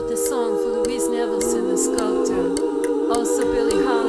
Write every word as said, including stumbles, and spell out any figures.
wrote this song for Louise Nevelson, the sculptor. Also Billie Holiday.